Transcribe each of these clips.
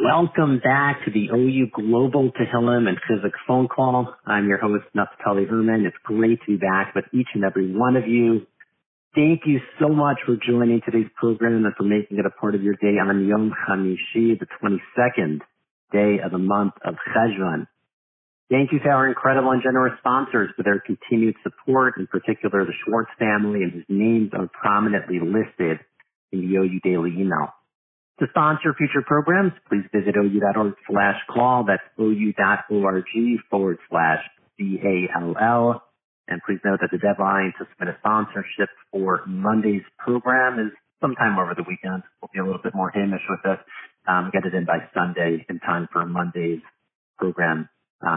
Welcome back to the OU Global Tehillim and Physics phone call. I'm your host, Naftali Herman. It's great to be back with each and every one of you. Thank you so much for joining today's program and for making it a part of your day on Yom Hamishi, the 22nd day of the month of Cheshvan. Thank you to our incredible and generous sponsors for their continued support, in particular the Schwartz family, and whose names are prominently listed in the OU Daily email. To sponsor future programs, please visit OU.org/call. That's OU.org/CALL. And please note that the deadline to submit a sponsorship for Monday's program is sometime over the weekend. We'll be a little bit more hamish with it. Get it in by Sunday in time for Monday's program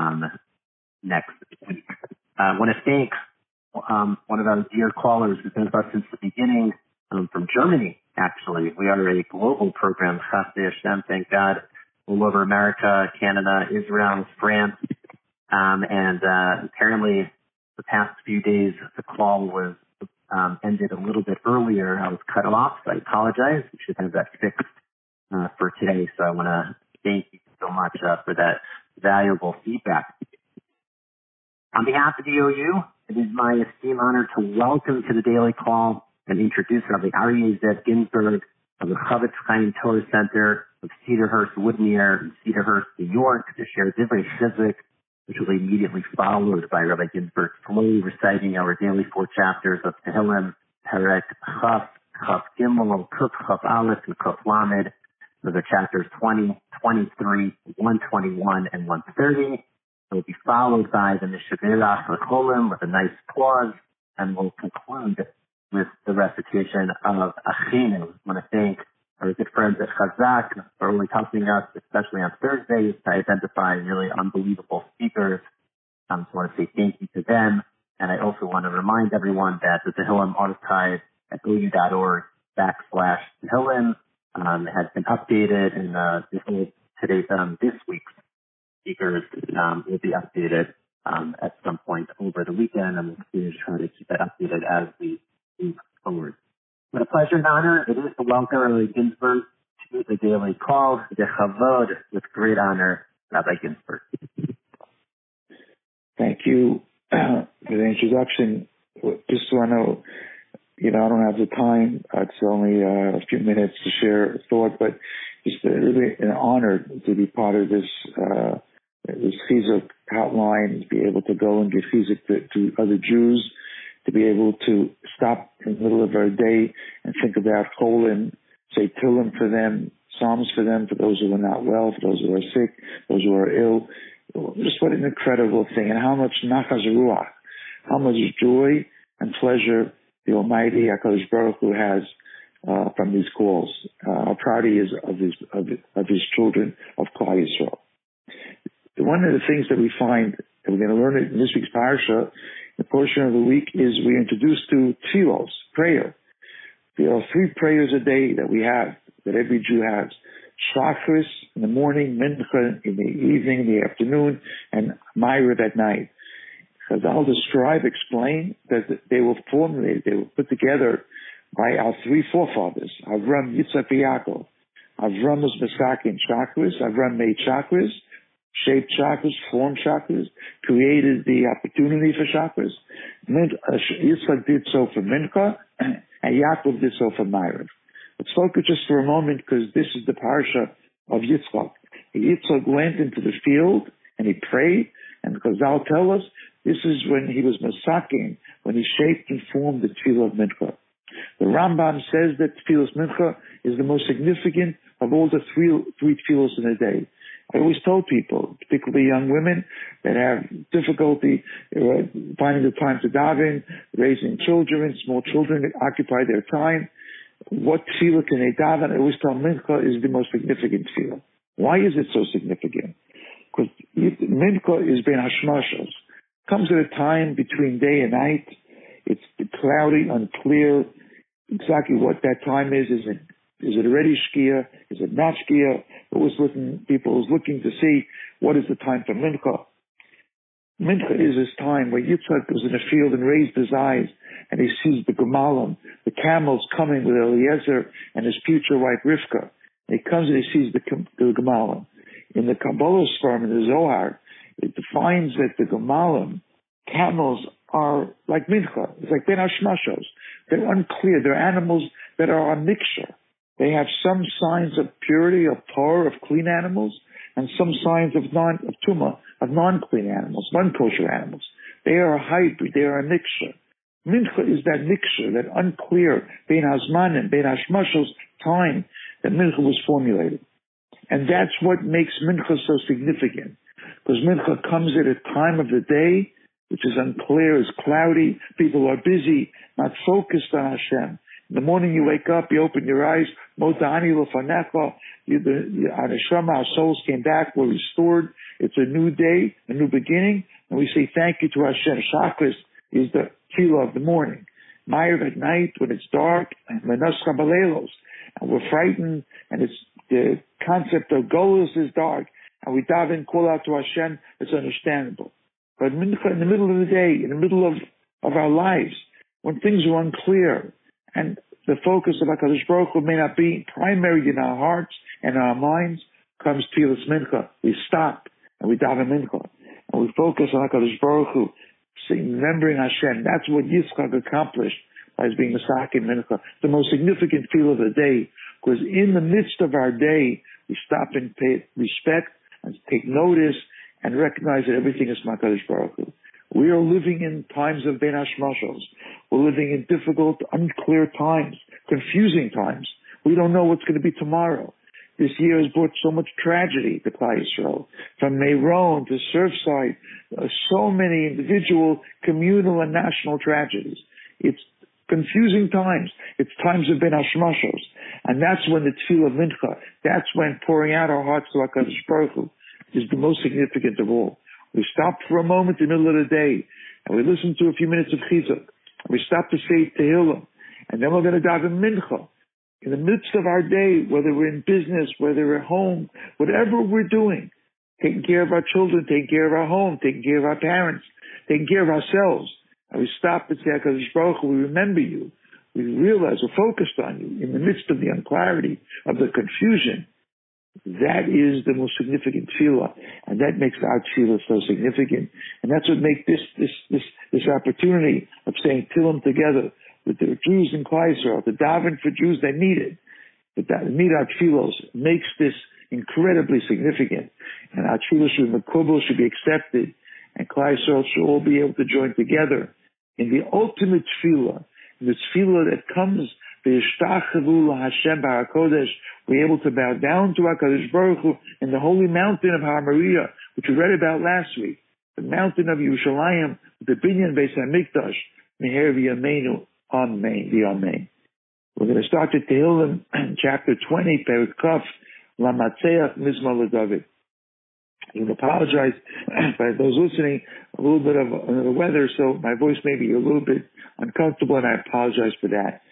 next week. I want to thank one of our dear callers who's been with us since the beginning, from Germany, actually. We are a global program, Chasdei Hashem, thank God, all over America, Canada, Israel, France. And apparently the past few days the call was ended a little bit earlier. I was cut off, so I apologize. We should have that fixed for today. So I want to thank you so much for that valuable feedback. On behalf of the OU, it is my esteemed honor to welcome to the daily call and introduce Rabbi Aryeh Zev Ginsburg of the Chofetz Chaim Torah Center of Cedarhurst, Woodmere, in Cedarhurst, New York, to share Divrei Chizuk, which will be immediately followed by Rabbi Ginsburg slowly reciting our daily 4 chapters of Tehillim, Perek Chaf, Chaf Gimel, Kuf Chaf Aleph, and Kuf Lamed. Those are chapters 20, 23, 121, and 130. It will be followed by the Mishaberach L'Cholim with a nice pause, and we'll conclude with the recitation of Achinu. I want to thank our good friends at Chazak for only helping us, especially on Thursdays, to identify really unbelievable speakers. So I want to say thank you to them. And I also want to remind everyone that the Tehillim archive at OU.org/Tehillim has been updated, and this week's speakers will be updated at some point over the weekend, and we'll continue to try to keep that updated as we move forward. What a pleasure and honor it is to welcome Rabbi Ginsburg to the daily call. The Chavod, with great honor, Rabbi Ginsburg. Thank you for the introduction. Just want to, I don't have the time. It's only a few minutes to share a thought, but it's really an honor to be part of this chizuk outline, to be able to go and give chizuk to other Jews, to be able to stop in the middle of our day and think about Cholim, say Tehillim for them, Psalms for them, for those who are not well, for those who are sick, those who are ill. Just what an incredible thing, and how much nachas ruach, how much joy and pleasure the Almighty HaKadosh Baruch Hu has from these calls. How proud he is of his children, of Klal Yisrael. One of the things that we find, and we're going to learn it in this week's parasha, the portion of the week, is we're introduced to tefillos, prayer. There are 3 prayers a day that we have, that every Jew has. Shachris in the morning, Mincha in the evening, in the afternoon, and Ma'ariv at night. Chazal explain that they were formulated, they were put together by our 3 forefathers, Avram, Yitzchak, and Yaakov. Avram was Mesakin chakras, Avram made chakras, shaped chakras, formed chakras, created the opportunity for chakras. Yitzchak did so for Mincha, and Yaakov did so for Ma'ariv. Let's focus just for a moment, because this is the parasha of Yitzchak. Yitzchak went into the field and he prayed, and Chazal tell us this is when he was Mesakin, when he shaped and formed the tefillah of Mincha. The Rambam says that tefillah Mincha is the most significant of all the 3 tefillahs in a day. I always tell people, particularly young women that have difficulty finding the time to daven, raising children, small children that occupy their time, what tefillah can they daven? I always tell Mincha is the most significant tefillah. Why is it so significant? Because Mincha is ben hashmashos. Comes at a time between day and night. It's cloudy, unclear exactly what that time is. Is it already Shkia? Is it not Shkia? People was looking to see what is the time for Mincha. Mincha is this time where Yitzchak was in the field and raised his eyes, and he sees the Gemalim, the camels coming with Eliezer and his future wife Rivka. And he comes and he sees the Gemalim. In the Kabbalah Sfarim, in the Zohar, it defines that the Gemalim, camels, are like mincha. It's like ben hashmashos. They're unclear. They're animals that are a mixture. They have some signs of purity, of Torah, of clean animals, and some signs of tuma, of non-clean animals, non-kosher animals. They are a hybrid. They are a mixture. Mincha is that mixture, that unclear ben hazmanim, ben hashmashos time that mincha was formulated. And that's what makes mincha so significant. Because mincha comes at a time of the day which is unclear, is cloudy, people are busy, not focused on Hashem. In the morning you wake up, you open your eyes, Mota'ani L'fanecha, our neshama, our souls came back, were restored. It's a new day, a new beginning, and we say thank you to Hashem. Shachris is the tefillah of the morning. Ma'ariv at night, when it's dark, and Menascha Balelos, and we're frightened, and it's the concept of Golus is dark, and we daven, call out to Hashem, it's understandable. But mincha in the middle of the day, in the middle of our lives, when things are unclear, and the focus of HaKadosh Baruch Hu may not be primary in our hearts and our minds, comes Tfilas Mincha. We stop and we daven Mincha. And we focus on HaKadosh Baruch Hu, remembering Hashem. That's what Yitzchak accomplished by his being Masakin Mincha. The most significant feel of the day, because in the midst of our day, we stop and pay respect and take notice and recognize that everything is HaKadosh Baruch Hu. We are living in times of Ben Hashmashos. We're living in difficult, unclear times, confusing times. We don't know what's going to be tomorrow. This year has brought so much tragedy to Klal Yisrael, from Meron to Surfside, so many individual, communal, and national tragedies. It's confusing times. It's times of Ben Hashmashos. And that's when the Tefillah Mincha, that's when pouring out our hearts to HaKadosh Baruch Hu is the most significant of all. We stop for a moment in the middle of the day, and we listen to a few minutes of Chizuk. We stop to say Tehillim, and then we're going to daven Mincha. In the midst of our day, whether we're in business, whether we're at home, whatever we're doing, taking care of our children, taking care of our home, taking care of our parents, taking care of ourselves, and we stop and say, HaKadosh Baruch Hu, we remember you. We realize we're focused on you in the midst of the unclarity, of the confusion. That is the most significant tefillah, and that makes our tefillah so significant. And that's what makes this opportunity of saying Tillim together with the Jews in Klal Yisrael, the daven for Jews that need it, that need our tefillos, makes this incredibly significant. And our tefillah should be accepted, and Klal Yisrael should all be able to join together in the ultimate tefillah, the tefillah that comes Hashem Barakodesh. We're able to bow down to HaKadosh Baruch Hu in the holy mountain of Har Moriah, which we read about last week, the mountain of Yerushalayim, the Binyan Beis HaMikdash, Meher v'Yameinu, Amen. We're going to start the Tehillim, chapter 20, Perek Kaf, Lamatzeach Mizmor LeDavid. I can apologize for those listening, a little bit of the weather, so my voice may be a little bit uncomfortable, and I apologize for that.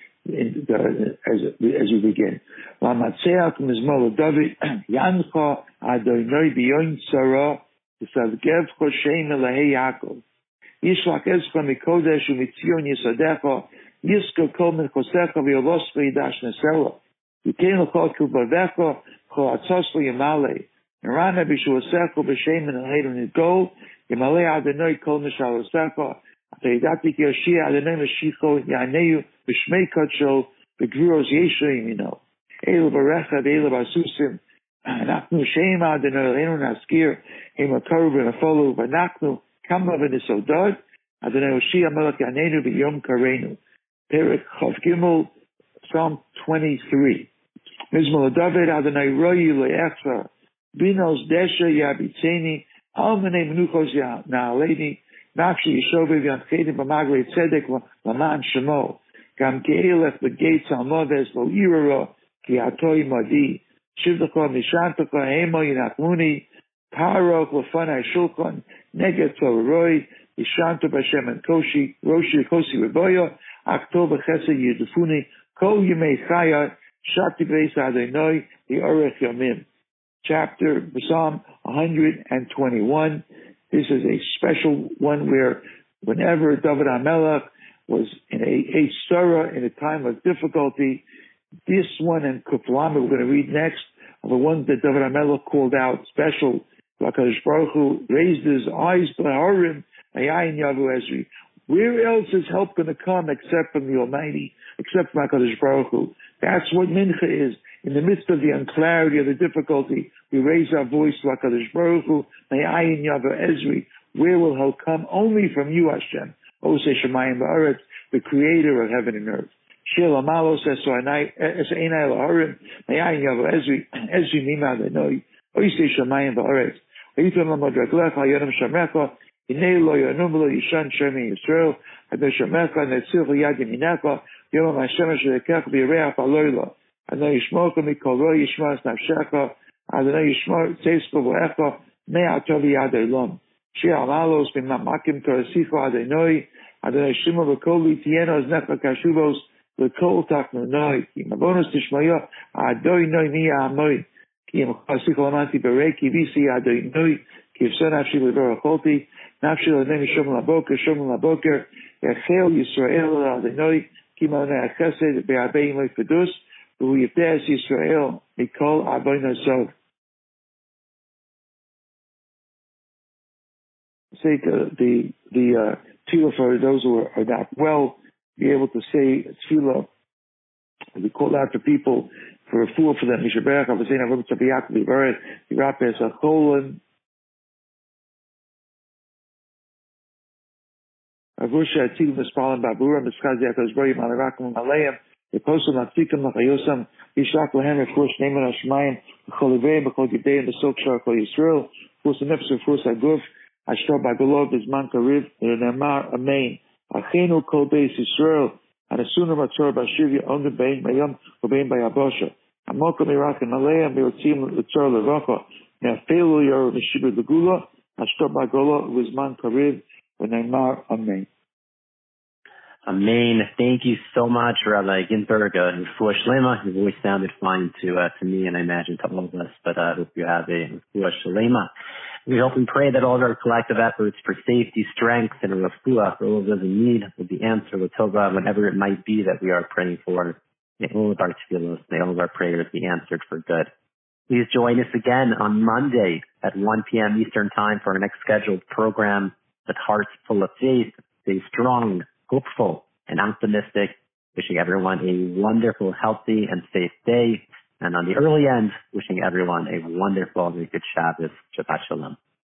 As we begin, Lamatzeach Mizmor LeDavid, Yancha Adonai B'Yon Tzara, T'Savgevcha Shem Elahei Yaakov, Yishlach Ezcha Mikodesh U'Mitzion Yisadecha, Yizkor Kol Menchosecha V'Yoloscha Yidash Nesela, Yitein L'Chol Kilbavecha, Chol Atzos L'Yamalei, Nerana B'Shuasecha B'Shem Elahei Nidgol, Yamalei Adonai Kol Mishalosecha, Atayidati Ki Yoshia Adonai Mashicho Yaneu B'Shmei Kadsho B'Gvuros Yeshu Yimino, Eilu Barecha V'Eilu Basusim, Anachnu Shem Adonai Leinu Naskir, Hema Karu V'Nafolu V'Nachnu Kama V'Nisodad, Adonai Yoshia Melech Yanenu B'Yom Karenu. Perek Chav Gimel, Psalm 23. Mizmor LeDavid, Adonai Royi Le'echa, Binos Desha Yabitzeni, Almenei Menuchos Na'aleni, Nafshi Yishove V'Yanchedi B'Magrei Tzedek L'Man Shemo, Gam Ke'elech B'Geitz Almodes Lo Irara, Ki Atoi Madi, Shivdecha Mishantecha Hemo Yinachmuni, Parok L'Fanai Shulchan, Neged Toroi, Yishanto B'Shem and Koshi, Roshi Kosi Reboyo, Aktober Chesed Yedufuni, Kol Yemei Chaya, Shati Beis Adonai, the Orech Yomim. Chapter, Psalm 121. This is a special one where whenever David HaMelech was in a tzara, in a time of difficulty, This one and Kuflama we're going to read next are the ones that David HaMelech called out special. HaKadosh Baruch Hu raised his eyes to Harim, Ayayin Yavu Ezri. Where else is help going to come except from the Almighty, except from HaKadosh Baruch Hu? That's what Mincha is. In the midst of the unclarity, of the difficulty, we raise our voice to HaKadosh Baruch Hu, Ayayin Yavu Ezri. Where will help come? Only from you, Hashem. Oseh Shemayim Ba'aretz, the creator of heaven and earth. Shil Amalos Eseinai Laharim, Ayayin Yavu Ezri, Ezri Mima Adonai, Oseh Shemayim Ba'aretz. Yitzon Lamodraglech, Hayonim Shamecha, Hinei Lo Yonum Lo Yishan Shemi Yisrael, Adon Shamecha, Netzil Yad Yaminaka, Yom HaShem Shekech B'Yireach Aloyla, Adonai Yishmoka Mikol Ro Yishmas Nafshecha, Adonai Yishmor Tzeisko Vo'echa, Me'atov Yad Elam. Shir Amalos B'Mamakim Torasicho Adonai, Adonai Shimo V'Kol L'Tieno Aznecha Kashuvos, L'Kol Taknonoi, Ki Mavonos Tishmayo, Adonai Miya Amoy, Ki Mchasicho Lamanti Bereki, Visi Adonai, Ki Yifson Nafshi L'Veracholti, Nafshi L'Adonai Shom L'Aboker, Yachel Yisrael Adonai, Ki Malnei HaChesed Be'abein L'Fedus, V'Hu Yifteas Yisrael, Mikol Aboyin Sov. Say the tefillah for those who are not well, be able to say tefillah. We call out to people for a fool for them. Mishaberach Avasein Avot Tzaviyach B'Veret Yirapes Acholan Avusha Atzil Mispalim Babura Miskazi Akadosh Baruch Hu Malarakim Aleim Yeposel Natzikim Lachayosam Yishak Lehem Refush Neiman Hashmayim B'Cholivei B'Chol Gidei B'Sok Shar Kol Yisrael Fus Nefesh Fus Aguf Ashtar Bagolov Bizman Kariv Nemar Amein Achenu Kol Beis Yisrael Anasuna Matzor Bashivya Ondu Bein Mayom Kobein Bayabosha Amoka Mirakim Aleim Beotzim Litzor Levacha Ne'afelu Yor Mishibur Legula Ashtar Bagolov Bizman Kariv Nemar Amein. Amen. Thank you so much, Rabbi Ginsburg. Refuah Shlema. Your voice sounded fine to me, and I imagine to all of us. But I hope you have a Refuah Shlema. We hope and pray that all of our collective efforts for safety, strength, and a refuah for all of those in need will be answered with Tova, whatever it might be that we are praying for. May all of our tefillos, may all of our prayers be answered for good. Please join us again on Monday at 1 p.m. Eastern Time for our next scheduled program with hearts full of faith. Stay strong, hopeful, and optimistic. Wishing everyone a wonderful, healthy, and safe day. And on the early end, wishing everyone a wonderful and good Shabbos. Shabbat Shalom.